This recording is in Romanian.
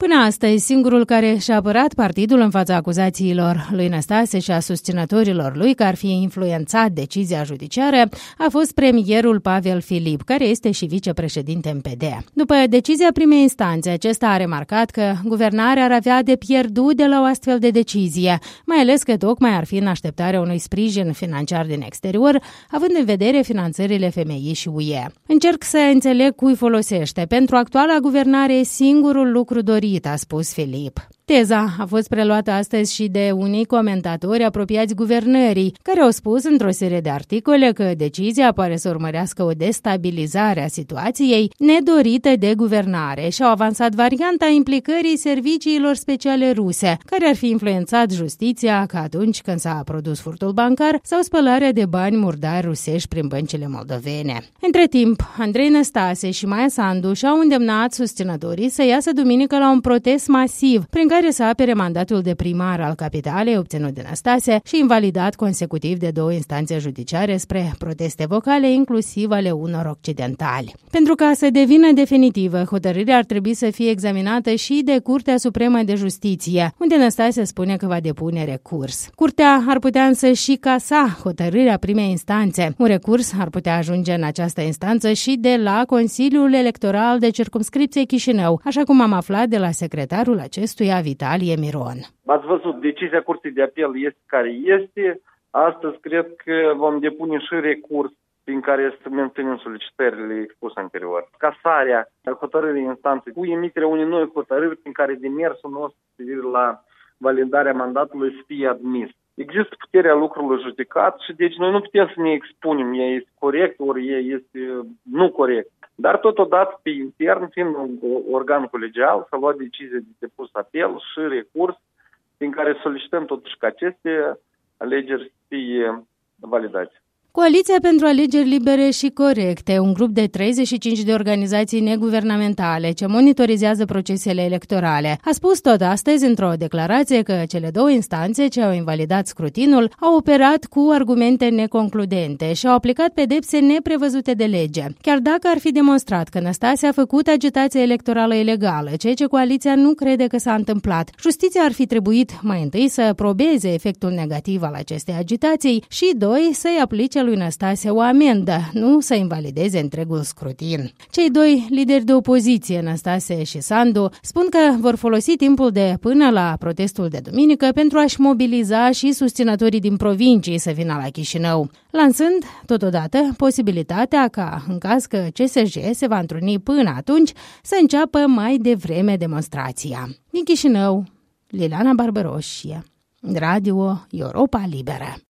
Până astăzi, singurul care și-a apărat partidul în fața acuzațiilor lui Năstase și a susținătorilor lui că ar fi influențat decizia judiciară a fost premierul Pavel Filip, care este și vicepreședinte MPD. După decizia primei instanțe, acesta a remarcat că guvernarea ar avea de pierdut de la o astfel de decizie, mai ales că tocmai ar fi în așteptarea unui sprijin financiar din exterior, având în vedere finanțările FMI și UE. Încerc să înțeleg cui folosește. Pentru actuala guvernare e singurul lucru dorit, a spus Filip. Teza a fost preluată astăzi și de unii comentatori apropiați guvernării, care au spus într-o serie de articole că decizia pare să urmărească o destabilizare a situației nedorită de guvernare și au avansat varianta implicării serviciilor speciale ruse, care ar fi influențat justiția ca atunci când s-a produs furtul bancar sau spălarea de bani murdari rusești prin băncile moldovene. Între timp, Andrei Năstase și Maia Sandu și-au îndemnat susținătorii să iasă duminică la un protest masiv, prin care să apere mandatul de primar al capitalei obținut de Năstase și invalidat consecutiv de 2 instanțe judiciare spre proteste vocale, inclusiv ale unor occidentali. Pentru ca să devină definitivă, hotărârea ar trebui să fie examinată și de Curtea Supremă de Justiție, unde Năstase spune că va depune recurs. Curtea ar putea însă și casa hotărârea primei instanțe. Un recurs ar putea ajunge în această instanță și de la Consiliul Electoral de Circumscripție Chișinău, așa cum am aflat de la secretarul acestuia, Vitalie Miron. Ați văzut, decizia Curții de Apel este care este. Astăzi cred că vom depune și recurs prin care să menținem solicitările expuse anterior. Casarea hotărârii instanței cu emiterea unei noi hotărâri prin care demersul nostru privire la validarea mandatului să fie admis. Există puterea lucrului judecat și deci noi nu putem să ne expunem, ea este corect ori ea este nu corect. Dar totodată pe intern, fiind un organ colegial, s-a luat decizie de depus apel și recurs prin care solicităm totuși ca aceste alegeri să fie validate. Coaliția pentru alegeri libere și corecte, un grup de 35 de organizații neguvernamentale ce monitorizează procesele electorale, a spus tot astăzi într-o declarație că cele 2 instanțe ce au invalidat scrutinul au operat cu argumente neconcludente și au aplicat pedepse neprevăzute de lege. Chiar dacă ar fi demonstrat că Năstase a făcut agitație electorală ilegală, ceea ce coaliția nu crede că s-a întâmplat, justiția ar fi trebuit mai întâi să probeze efectul negativ al acestei agitații și 2 să-i aplice lui Năstase o amendă, nu să invalideze întregul scrutin. Cei 2 lideri de opoziție, Năstase și Sandu, spun că vor folosi timpul de până la protestul de duminică pentru a-și mobiliza și susținătorii din provincii să vină la Chișinău, lansând totodată posibilitatea ca, în caz că CSJ se va întruni până atunci, să înceapă mai devreme demonstrația. Din Chișinău, Liliana Barbaroșie, Radio Europa Liberă.